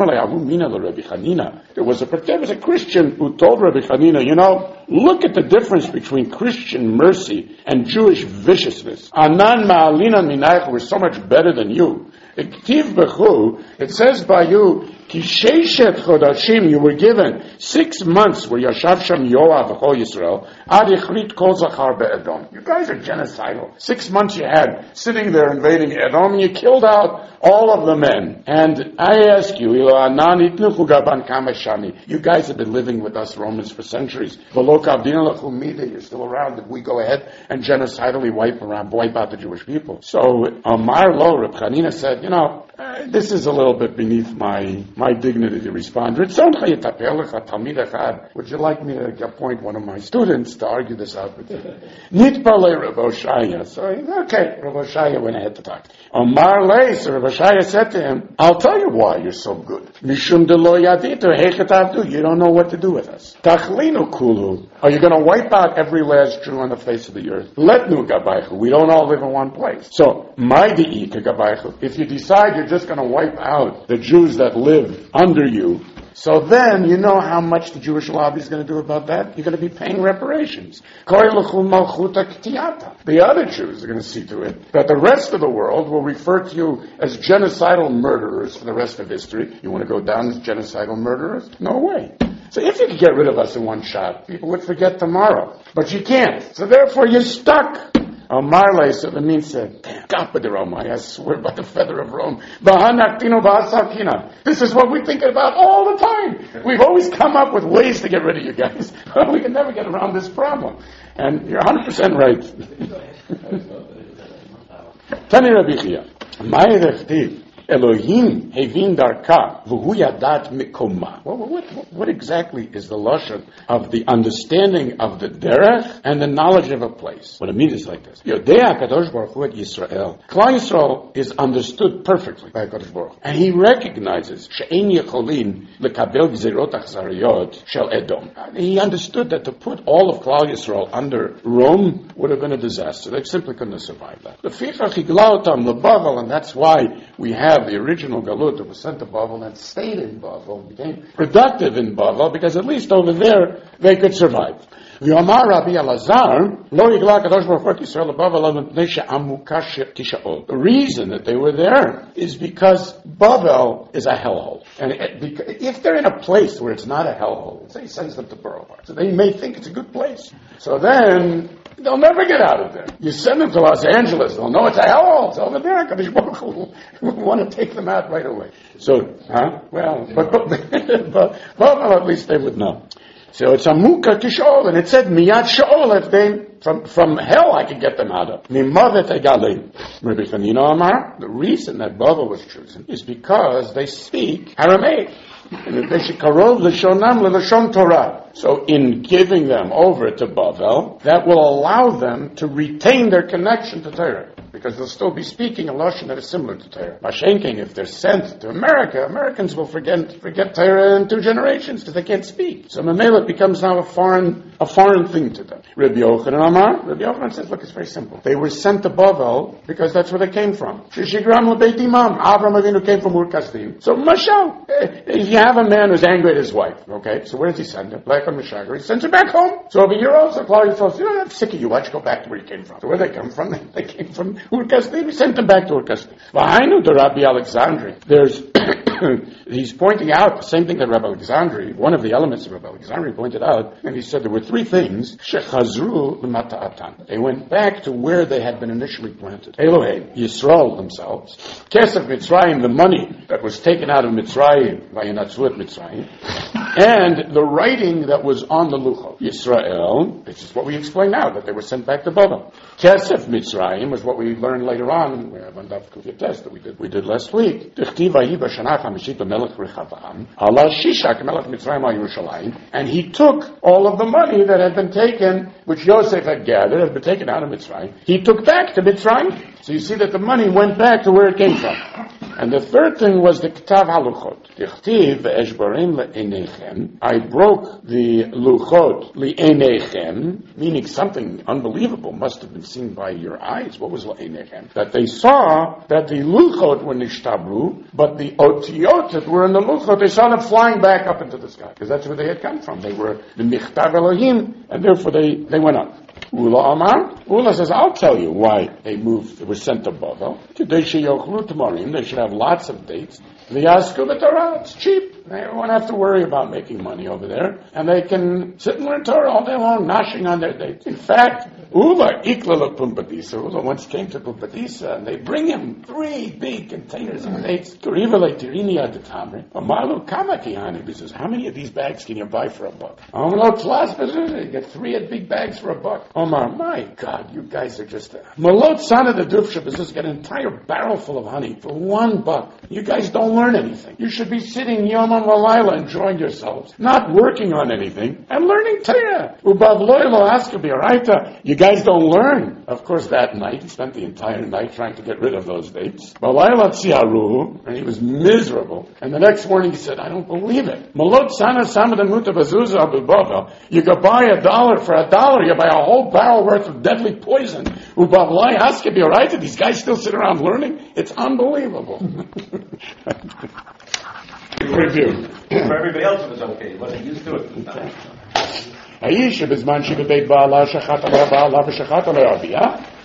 [SPEAKER 1] was a Christian who told Rabbi Chanina, look at the difference between Christian mercy and Jewish viciousness. Anan ma'alinan minayach, we're so much better than you. It says by you, Ki sheishet chodashim, you were given 6 months where Yashav Sham Yoav v'chol Yisrael, ad yichrit kol zachar be'edom. You guys are genocidal. 6 months you had sitting there invading Edom, and you killed out all of the men. And I ask you, you guys have been living with us Romans for centuries. You're still around. Did we go ahead and genocidally wipe out the Jewish people? So Amar Lo, Reb Chanina said, this is a little bit beneath my dignity to respond. Would you like me to appoint one of my students to argue this out with you? Nitpale Reb Oshaya. So, okay, Reb Oshaya went ahead to talk. Amar Le, so Reb Oshaya said to him, I'll tell you why you're so good. Mishum de lo yaditu hechet avdu. You don't know what to do with us. Tachlinu kulu. Are you going to wipe out every last Jew on the face of the earth? Letnu gabaychu. We don't all live in one place. So, my de'ika gabaychu. If you decide you're just going to wipe out the Jews that live under you, so then you know how much the Jewish lobby is going to do about that. You're going to be paying reparations. The other Jews are going to see to it that the rest of the world will refer to you as genocidal murderers for the rest of history. You want to go down as genocidal murderers? No way. So if you could get rid of us in one shot, people would forget tomorrow. But you can't. So therefore you're stuck. Marley, so the mean said, I swear by the feather of Rome. This is what we're thinking about all the time. We've always come up with ways to get rid of you guys. We can never get around this problem. And you're 100% right. Tani Rabbi Chia, Elohim hevin darka v'hu yadat mikoma. What exactly is the lashon of the understanding of the derech and the knowledge of a place? What it means is like this: Yodea Kadosh Baruch Hu et Yisrael. Klal Yisrael is understood perfectly by Kadosh Baruch Hu, and he recognizes she'ein yecholim lekabel gzerot achzariyot shel Edom. He understood that to put all of Klal Yisrael under Rome would have been a disaster. They simply couldn't have survived that. Lefichach higla otam leBavel, and that's why we have the original Galut that was sent to Bavel and stayed in Bavel, became productive in Bavel, because at least over there they could survive. The reason that they were there is because Bavel is a hellhole. And if they're in a place where it's not a hellhole, he sends them to Borough Park. So they may think it's a good place. So then they'll never get out of there. You send them to Los Angeles, they'll know it's a hellhole. It's over there. Kadosh Baruch Hu will want to take them out right away. So, well, but at least they would know. So it's a muka to Shaol, and it said miyad Shaol, if they from hell I could get them out of. Mimavet egalim. Rabbi Chanina Amar, the reason that Bavel was chosen is because they speak Aramaic. And they should karov l'shonam l'shon Torah. So in giving them over to Bavel, that will allow them to retain their connection to Torah, because they'll still be speaking a lashon that is similar to Torah. Mashenking, if they're sent to America, Americans will forget Torah in 2 generations because they can't speak. So Mamela becomes now a foreign thing to them. Rabbi Yochanan says, look, it's very simple. They were sent to Bavel because that's where they came from. Shishigram lebeit imam. Avram Avinu came from Ur Kasdim. So Mashal, if you have a man who's angry at his wife, okay, so where does he send him? Like on Mishagar, he sends her back home. So over here also, Claudia says, I'm sick of you. Why don't you go back to where you came from? So where they come from? They came from Ur Kasdim. He sent them back to Ur Kasdim. V'hainu to Rabbi Alexandri. He's pointing out the same thing that Rabbi Alexandri, one of the elements of Rabbi Alexandri pointed out, and he said there were 3 things. Shechazru l'mata'atan. They went back to where they had been initially planted. Elohim, Yisrael themselves. Kesef Mitzrayim, the money that was taken out of Mitzrayim, Vayinatzu Mitzrayim, and the writing that was on the Luchot. Yisrael, this is what we explain now, that they were sent back to Bavel. Kesef Mitzrayim was what we learned later on. We have on Daf Kufiyat test that we did last week. And he took all of the money that had been taken, which Yosef had gathered, had been taken out of Mitzrayim. He took back to Mitzrayim. So you see that the money went back to where it came from. And the third thing was the Ketav HaLuchot. Dichtiv ve'eshbarim le'enechem. I broke the Luchot le'enechem, meaning something unbelievable must have been seen by your eyes. What was le'enechem? That they saw that the Luchot were nishtabru, but the Otiyot that were in the Luchot, they saw them flying back up into the sky. Because that's where they had come from. They were the Michtav Elohim, and therefore they went up. Ula Amar? Ula says, I'll tell you why they were sent to Bavel. They should have lots of dates. The Yasku Torah, it's cheap. They won't have to worry about making money over there. And they can sit and learn Torah all day long, gnashing on their dates. In fact, Ula Ikla Pumbedisa. Ula once came to Pumbedisa and they bring him 3 big containers of dates. Kurivale Tirini at the Tamri. Amalu Kamakihani. He says, how many of these bags can you buy for $1? You get 3 big bags for $1. Omar, my God, you guys are just Malot Sana the Dufshab is just get an entire barrel full of honey for $1. You guys don't learn anything. You should be sitting Yom Laila enjoying yourselves, not working on anything, and learning Torah. You guys don't learn. Of course, that night, he spent the entire night trying to get rid of those dates. And he was miserable. And the next morning he said, I don't believe it. You could buy $1 for $1. You buy a whole barrel worth of deadly poison. These guys still sit around learning? It's unbelievable. Review.
[SPEAKER 3] For everybody else it was okay. He wasn't used to it.
[SPEAKER 1] האיש שבזמן שבבית בעלה שחט עליה בעלה ושחט עליה אביה,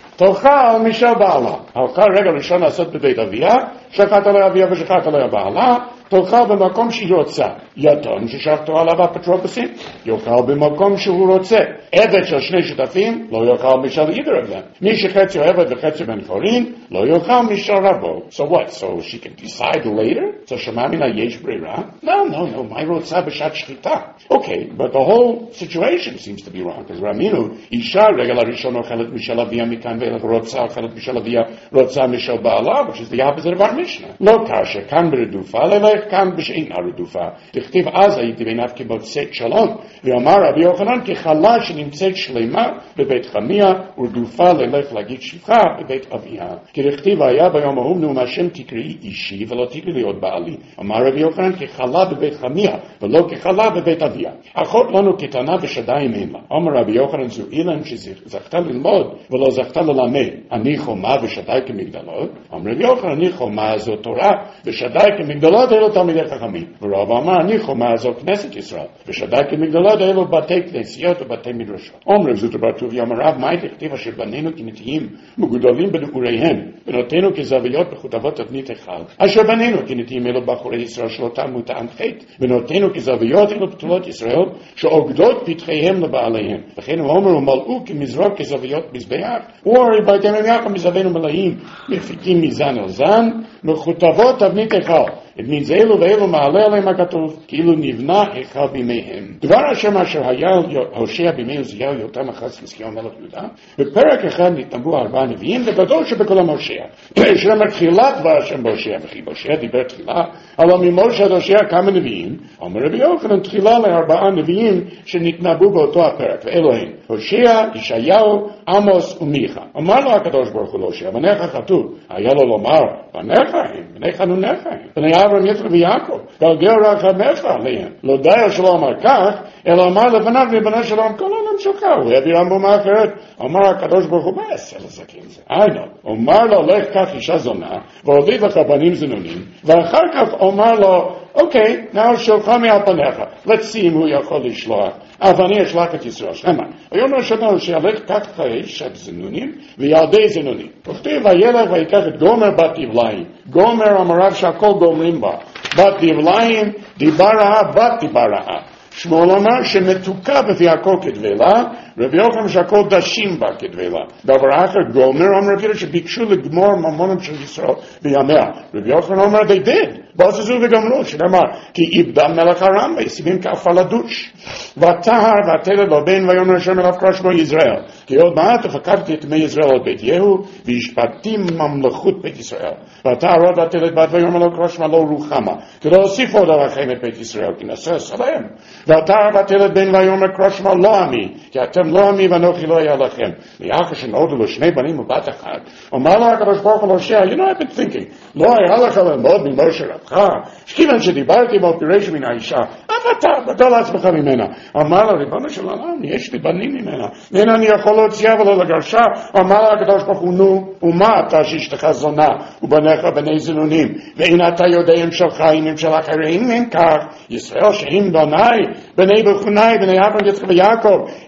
[SPEAKER 1] תאכל משל בעלה. הלכה רגע ראשון לעשות בבית אביה, שחט עליה אביה ושחט עליה בעלה, תאכל במקום שהיא רוצה. יתום ששחטו עליו אפוטרופוסים, יאכל במקום שהוא רוצה. עבד של 2 שותפים, לא יאכל משל either of them. מי שחצי עבד וחצי בן חורין, לא יאכל משל רבו. So what? So she can decide later? So שמע מן היש ברירה? No, מה היא רוצה בשעת שחיטה? Okay, but the whole situation seems to be wrong, because רמינו, אישה רגל הראשון אוכלת משל אביה מכאן ואילך רוצה אוכלת משל אביה, רוצה משל בעלה, which is the opposite of our Mishnah. לא כאשר כאן ברדופה, ללך כאן בשאין הרדופה. תכתיב אז הייתי בעיניו כמוצאת שלום, ואמר רבי יוחנן כחלה שנמצאת שלמה בבית חמיה, ורדופה ללך להגיד שפחה בבית אביה. כתכתיב היה ביום ההוא נאום השם תקראי אישי ולא תקראי להיות בעלי. אמר רבי יוחנן כחלה בבית חמיה, ולא כחלה בבית אביה. אחות לנו קטנה ושדיים אין לה. אמר רבי יוחנן זו אילן שזכתה ללמוד ולא זכתה ללמד. אני חומה ושדי כמגדלות. אמר רבי יוחנן אני חומה זו תורה ושדי כמגדלות אלו תלמידי חכמים. ורב אמר אני חומה זו כנסת ישראל ושדי כמגדלות אלו בתי כנסיות ובתי מדרשות. אמר זאת בר טוביה אמר רב מה תכתיב אשר בנינו כנתיים מגודלים בנעוריהם ונותינו כזוויות בחוטבות תבנית אחד אשר בנינו כנתיים אלו בחורי ישראל שלא תמו טעם חטא ונותינו כזוויות אלו בתולות ישראל שעוגדות פתחיהם לבעליהם וכן הוא אומר ומלאו כמזרוק כזוויות מזבח והרי ביתם הם יחד מזווינו מלאים מפיקים מזן אל זן מחוטבות תבנית אחד את מין זה אלו ואלו מעלה עליהם הכתוב כאילו נבנה אחד בימיהם דבר אשר היה הושע בימי עוזיהו יותם אחז חזקיהו מלך יהודה בפרק אחד נתנבאו 4 נביאים וגדול שבכל המושע שאומר תחילת דבר השם בהושע וכי בהושע דיבר תחילה אבל ממשה עד הושע כמה נביאים אומר רבי יוחנן תחילה ל4 נביאים שנתנבאו באותו הפרק ואלו הם הושע, ישעיהו, עמוס ומיכה אמר לו הקדוש ברוך הוא להושע בניך כתוב היה לו לומר בניך הם בני חנוניך הם בני אברהם יצחק ויעקב גלגל רחמך עליהם לא די שלא אמר כך אלא אמר לבניו ריבונו של עולם כל העולם שלך הוא העבירם במה אחרת אמר הקדוש ברוך הוא מה יעשה לזקן זה? אומר לו לך קח אישה זונה והוליד לך בנים זנונים ואחר כך אומר לו אוקיי, נאו שלך מעל פניך let's see אם הוא יכול לשלוח אז אני אשלח את ישראל שמה היום ראשונה שילך קח לך אישה זנונים וילדי זנונים וכתיב וילך ויקח את גומר בת יבליים גומר אמריו שהכל גומרים בה בת יבליים דיבה רעה בת דיבה רעה שמואל אמר שמתוקה בפי הכל כדבלה רבי יוחנן שהכל דשים בה כדבלה דבר אחר גומר אמר רבי שביקשו לגמור ממונם של ישראל בימיה רבי יוחנן אמר they did בוזזו וגמרו שנאמר כי איבדה מלך ארם וישימים כף על הדוש ותהר ותלד לו בן ויאמר השם אליו קרא שמו יזרעאל כי עוד מעט הפקדתי את מי יזרעאל על בית יהוא והשפטתי ממלכות בית ישראל ותהר עוד ותלד בת ויאמר לו קרא שמה לא רוחמה כי לא הוסיף עוד עליכם את בית ישראל כי נעשה סלם ותהר ותלד בן ויאמר קרא שמה לא עמי כי אתם לא עמי ואנוכי לא היה לכם ויחר שנולדו לו 2 בנים ובת אחת אמר לו הקדוש ברוך הוא להושע you know I've been thinking לא היה לך ללמוד ממשה רבך שכיוון שדיברתי בו פירש מן האישה אף אתה בדל לעצמך ממנה אמר לו ריבונו של עולם יש לי בנים ממנה אין אני יכול להוציאה ולא לגרשה אמר לו הקדוש ברוך הוא נו ומה אתה שאשתך זונה ובניך בני זנונים ואין אתה יודע אם שלך אם של אחרים אם כך ישראל שהם בני בני בחוני בני אברהם יצחק ויעקב אחד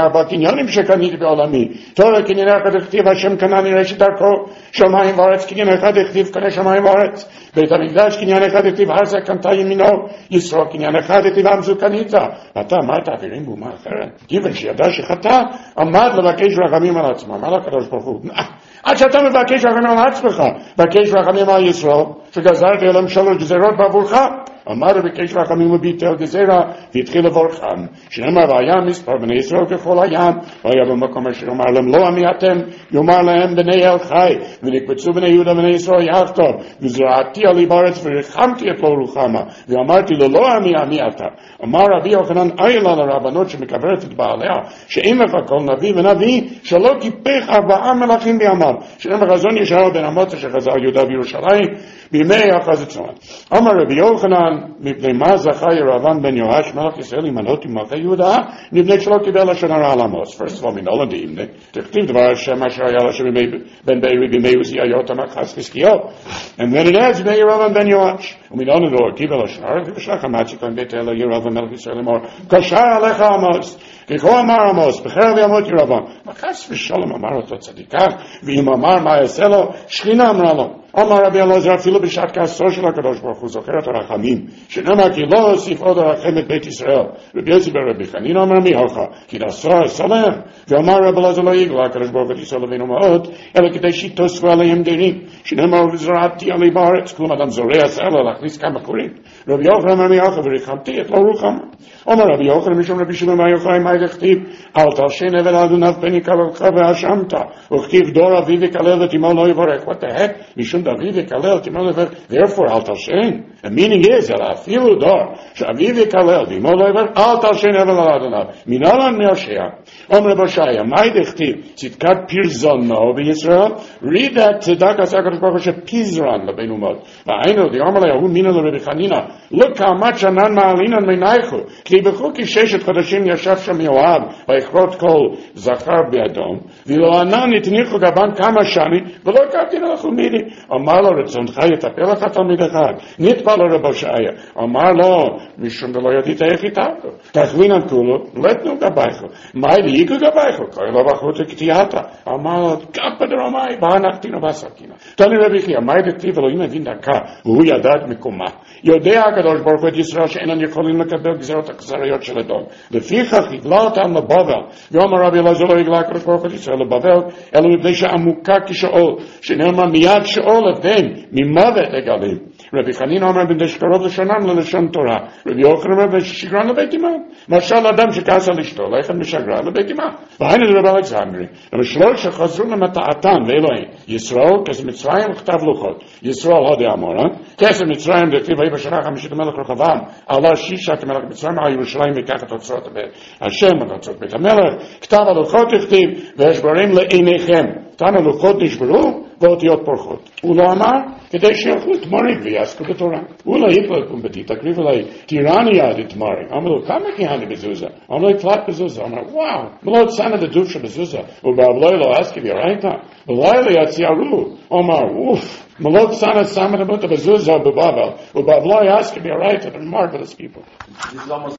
[SPEAKER 1] ארבע קניינים שקניתי בעולמי. תורה קנייניך דכתיב השם קנני ראשית דרכו, שמיים וארץ קניין אחד דכתיב קנה שמיים וארץ. בית המקדש קניין אחד דכתיב הר זה קנתה ימינו, ישרוד קניין אחד דכתיב עמזו קנית. ואתה אמרת אווירים באומה אחרת. כיוון שידע שחטא, עמד לבקש רחמים על עצמו. אמר לקדוש ברוך הוא, עד שאתה מבקש רחמים על עצמך, בקש רחמים על ישראל, שגזרתי עליהם 3 גזירות בעבורך. אמר ובקש רחמים וביטל גזירה, והתחיל לבורכם. שנאמר והיה מספר בני ישראל ככל הים, והיה במקום אשר יאמר להם לא עמי אתם, יאמר להם בני אל חי, ונקבצו בני יהודה ובני ישראל יחדיו, וזרעתי עלי בארץ ורחמתי את לא רוחמה, ואמרתי לו לא עמי אתה. אמר רבי יוחנן איילה לרבנות שמקברת את בעליה, שאין לך כל נביא ונביא, שלא קיפך 4 מלכים בימיו, שנאמר חזון ישעיהו בן אמוץ שחזר יהודה וירושלים, בימי אחז ציון. אמר רבי יוחנן, מפני מה זכה ירבעם בן יואש מלך ישראל למנות עם מלכי יהודה, מפני שלא קיבל לשון הרע על עמוס. First of all, מנהל הדין, תכתיב דבר השם אשר היה לשם בן בארי בימי עוזיה יותם אחז חזקיהו. And then it adds, בימי ירבעם בן יואש. ומנהל הדין קיבל לשון הרע, ובשלח עמד שכהן בית אל ירבעם מלך ישראל לאמור, קשר עליך עמוס. ככה אמר עמוס, בחרב ימות ירבעם. חס ושלום אמר אותו צדיקה, ואם אמר מה יעשה לו, שכינה אמרה לו. אמר רבי אלעזר אפילו בשעת כעסו של הקדוש ברוך הוא זוכר את הרחמים, שנאמר כי לא הוסיף עוד הרחם את בית ישראל. רבי יוסי בן רבי חנינא אמר מי הלכה? כי נעשה להם. ואמר רבי אלעזר לא יגלה הקדוש ברוך הוא את ישראל אבינו מאוד, אלא כדי שיתוספו עליהם גרים, שנאמר וזרעתי עלי בארץ. כלומר אדם זורע סלע להכניס כמה קורים. רבי יוחנן אמר מי הלכה ורחמתי את לא רוחמה. אמר רבי יוחנן משום רבי שמעון בר יוחאי מה דכתיב אל תלשין עבד אדוניו פן יקללך והאשמת, וכתיב דור אביו יקלל ותימו לא יברך. What the heck? משום אביו יקלל תימו לא יברך. Therefore אל תלשין. The meaning is אלא אפילו דור שאביו יקלל תימו לא יברך, אל תלשין עבד אדוניו. מנהלן מהושע. אמר רבי הושעיה מה דכתיב צדקת פרזונו בישראל. Read that צדק עשה הקדוש ברוך הוא שפיזרן לבין אומות. והיינו דיאמר ליהוא מינא לרבי חנינא look how much ענן מעלינן מעיניכו, כי בחוקי 6 חודשים ישב שם יואב ויכרות כל זכר באדום, ואילו ענן התניחו גבן כמה שנים ולא הכרתי לך מידי. אמר לו רצונך יטפל לך תלמיד אחד. נטפל לו רבי הושעיה, אמר לו משום דלא ידית איך איתך תכווינן כולו לתנו גבייכו מאי ליגו גבייכו קורא לו בחוץ כתיאתה. אמר לו כפה דרומי בהנחתינו בסכינה. תני רבי חייא מאי דכתיב אלוהים הבין דרכה והוא ידע את מקומה. יודע הקדוש ברוך הוא את ישראל שאינם יכולים לקבל גזירות אכזריות של אדום, לפיכך הגלה אותם לבבל. ואמר רבי אלעזר לא הגלה הקדוש ברוך הוא את ישראל לבבל אלא מפני שעמוקה כשאול, שנאמר מיד שאול הבן ממוות הגלים. רבי חנינא אומר בן שקרוב לשונם ללשון תורה. רבי יוחנן אומר ששגרן לבית אמו. משל אדם שכעס על אשתו לחם משגרה לבית אמו. והיינו זה רבי אלכסנדרי למשלול שחזרו למטעתן ואלוהים ישראל כסף מצרים וכתב לוחות. ישראל הודי אמורה כסף מצרים דכתיב ויהי בשנה החמישית המלך רחבעם עלה שישת המלך מצרים על ירושלים ויקח את אוצרות השם את אוצרות בית המלך. כתב הלוחות הכתיב והשברים לעיניכם. כאן הלוחות נשברו ואותיות פורחות. הוא לא אמר כדי שילכו תמרים ויעסקו בתורה. הוא לא יקלקו בתי תקריב אליי טירניה דתמרים. אמר לו כמה כיהני בזוזה? אמר לו התלת בזוזה. אמר וואו מלא צנע דדוב שבזוזה ובאבלוי לא עסקי ויראיתה בלילה יציירו. אמר אוף מלא צנע שמה דמות בזוזה בבבל ובאבלוי עסקי ויראיתה. They're marvelous people.